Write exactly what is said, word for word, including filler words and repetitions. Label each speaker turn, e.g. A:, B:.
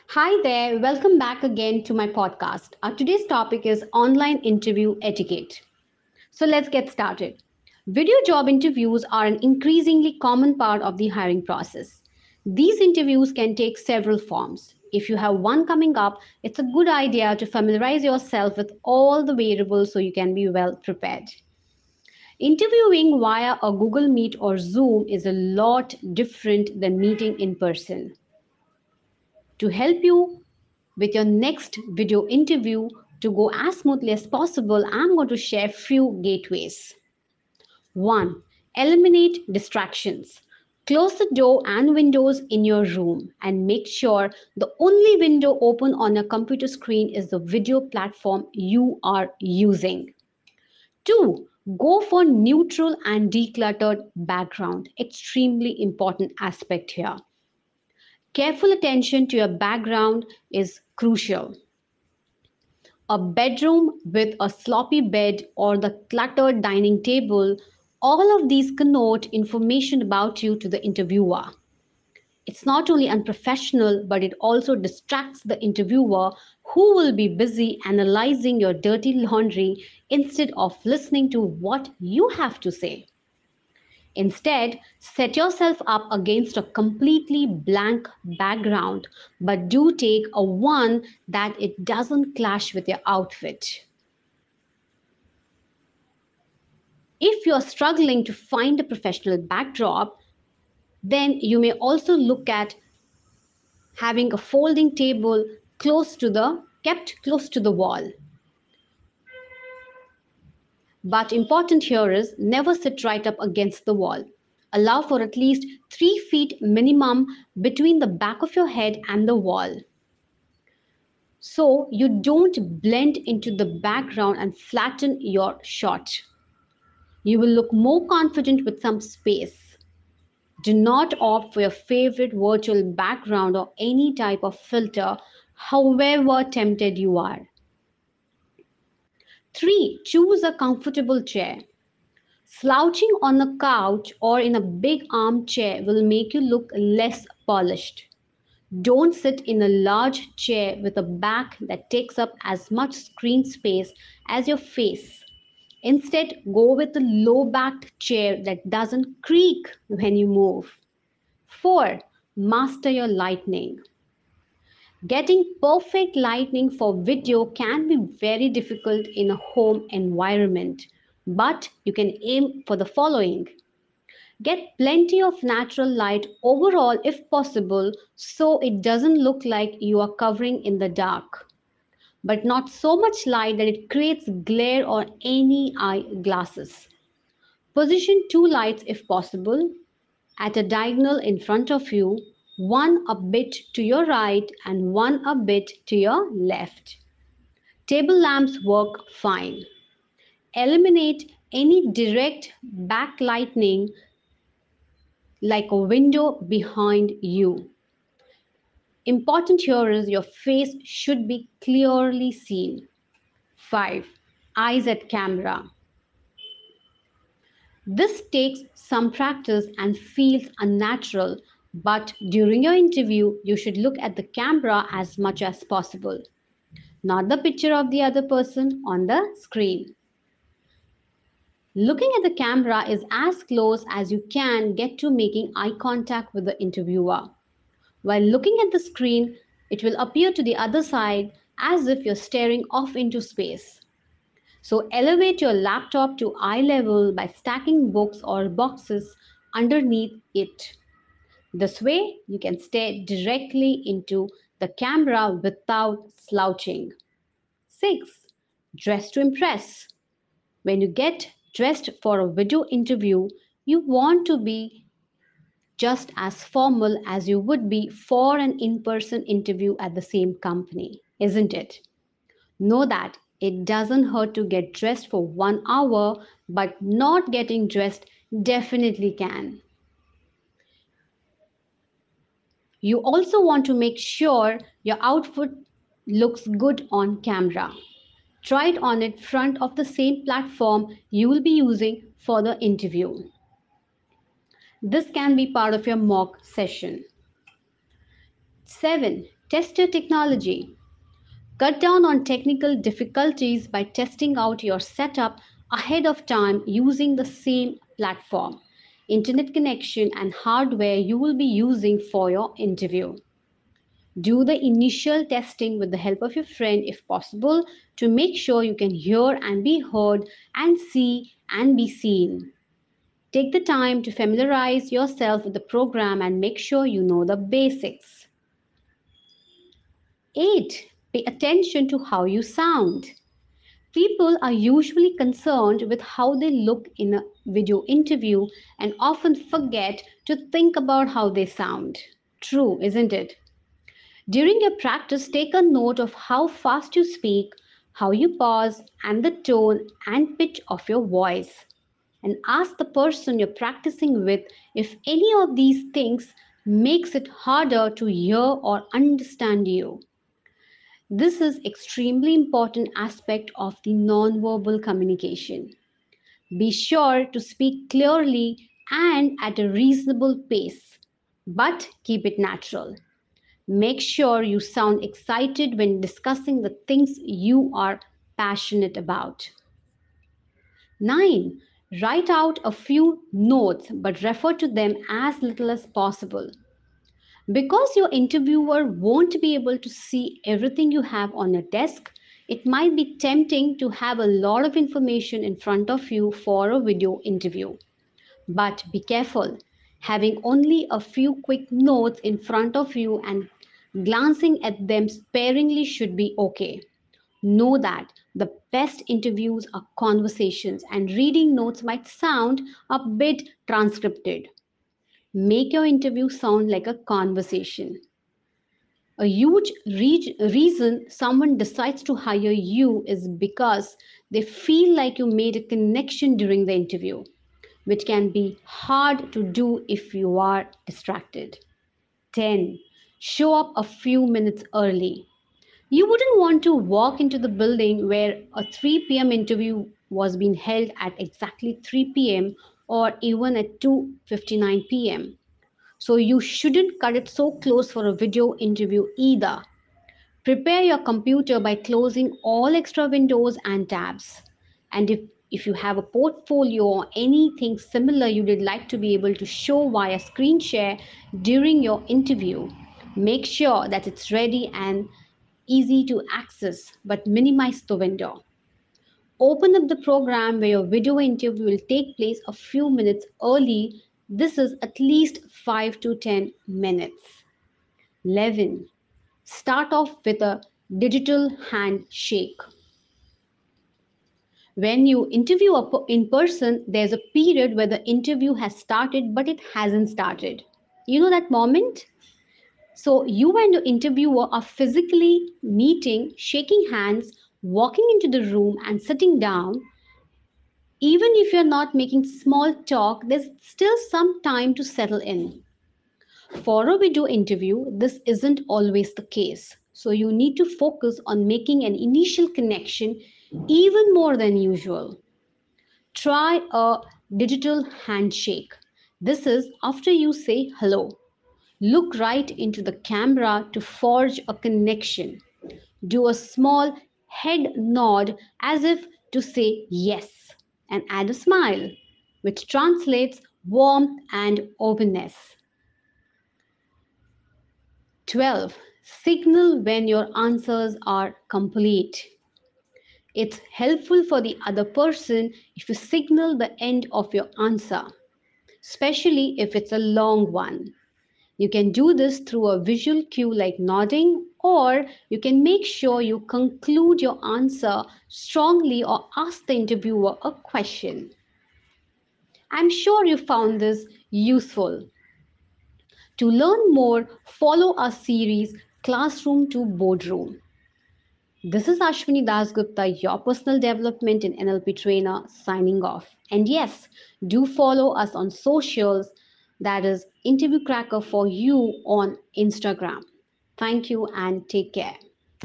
A: Hi there, welcome back again to my podcast. Our today's topic is online interview etiquette. So let's get started. Video job interviews are an increasingly common part of the hiring process. These interviews can take several forms. If you have one coming up, it's a good idea to familiarize yourself with all the variables so you can be well prepared. Interviewing via a Google Meet or Zoom is a lot different than meeting in person. To help you with your next video interview to go as smoothly as possible, I'm going to share few gateways. one. Eliminate distractions. Close the door and windows in your room and make sure the only window open on your computer screen is the video platform you are using. two. Go for neutral and decluttered background. Extremely important aspect here. Careful attention to your background is crucial. A bedroom with a sloppy bed or the cluttered dining table, all of these connote information about you to the interviewer. It's not only unprofessional, but it also distracts the interviewer who will be busy analyzing your dirty laundry instead of listening to what you have to say. Instead, set yourself up against a completely blank background, but do take a one that it doesn't clash with your outfit. If you're struggling to find a professional backdrop, then you may also look at having a folding table close to the kept close to the wall. But important here is never sit right up against the wall. Allow for at least three feet minimum between the back of your head and the wall. So you don't blend into the background and flatten your shot. You will look more confident with some space. Do not opt for your favorite virtual background or any type of filter, however tempted you are. three. Choose a comfortable chair. Slouching on a couch or in a big armchair will make you look less polished. Don't sit in a large chair with a back that takes up as much screen space as your face. Instead, go with a low backed chair that doesn't creak when you move. four. Master your lighting. Getting perfect lighting for video can be very difficult in a home environment, but you can aim for the following. Get plenty of natural light overall if possible so it doesn't look like you are covering in the dark, but not so much light that it creates glare or any eye glasses. Position two lights if possible at a diagonal in front of you, one a bit to your right and one a bit to your left. Table lamps work fine. Eliminate any direct backlighting like a window behind you. Important here is your face should be clearly seen. five. Eyes at camera. This takes some practice and feels unnatural, but during your interview, you should look at the camera as much as possible, not the picture of the other person on the screen. Looking at the camera is as close as you can get to making eye contact with the interviewer. While looking at the screen, it will appear to the other side as if you're staring off into space. So elevate your laptop to eye level by stacking books or boxes underneath it. This way, you can stare directly into the camera without slouching. six. Dress to impress. When you get dressed for a video interview, you want to be just as formal as you would be for an in person interview at the same company, isn't it? Know that it doesn't hurt to get dressed for one hour, but not getting dressed definitely can. You also want to make sure your outfit looks good on camera. Try it on in front of the same platform you will be using for the interview. This can be part of your mock session. seven. Test your technology. Cut down on technical difficulties by testing out your setup ahead of time using the same platform, internet connection, and hardware you will be using for your interview. Do the initial testing with the help of your friend if possible to make sure you can hear and be heard and see and be seen. Take the time to familiarize yourself with the program and make sure you know the basics. eight. Pay attention to how you sound. People are usually concerned with how they look in a video interview and often forget to think about how they sound. True, isn't it? During your practice, take a note of how fast you speak, how you pause, and the tone and pitch of your voice. And ask the person you're practicing with if any of these things makes it harder to hear or understand you. This is extremely important aspect of the nonverbal communication. Be sure to speak clearly and at a reasonable pace, but keep it natural. Make sure you sound excited when discussing the things you are passionate about. nine. Write out a few notes but refer to them as little as possible. Because your interviewer won't be able to see everything you have on your desk, it might be tempting to have a lot of information in front of you for a video interview. But be careful. Having only a few quick notes in front of you and glancing at them sparingly should be okay. Know that the best interviews are conversations, and reading notes might sound a bit transcripted. Make your interview sound like a conversation. A huge re- reason someone decides to hire you is because they feel like you made a connection during the interview, which can be hard to do if you are distracted. ten. Show up a few minutes early. You wouldn't want to walk into the building where a three p m interview was being held at exactly three p m or even at two fifty-nine p m. So you shouldn't cut it so close for a video interview either. Prepare your computer by closing all extra windows and tabs. And if, if you have a portfolio or anything similar you would like to be able to show via screen share during your interview, make sure that it's ready and easy to access, but minimize the window. Open up the program where your video interview will take place a few minutes early. This is at least five to ten minutes. eleven. Start off with a digital handshake. When you interview in person, there's a period where the interview has started but it hasn't started. You know that moment? So you and your interviewer are physically meeting, shaking hands, walking into the room and sitting down. Even if you're not making small talk, there's still some time to settle in. For a video interview, this isn't always the case. So you need to focus on making an initial connection even more than usual. Try a digital handshake. This is after you say hello. Look right into the camera to forge a connection. Do a small head nod as if to say yes and add a smile, which translates warmth and openness. twelve. Signal when your answers are complete. It's helpful for the other person if you signal the end of your answer, especially if it's a long one. You can do this through a visual cue like nodding, or you can make sure you conclude your answer strongly or ask the interviewer a question. I'm sure you found this useful. To learn more, follow our series Classroom to Boardroom. This is Ashwini Dasgupta, your personal development and N L P trainer, signing off. And yes, do follow us on socials, that is Interview Cracker for You on Instagram. Thank you and take care.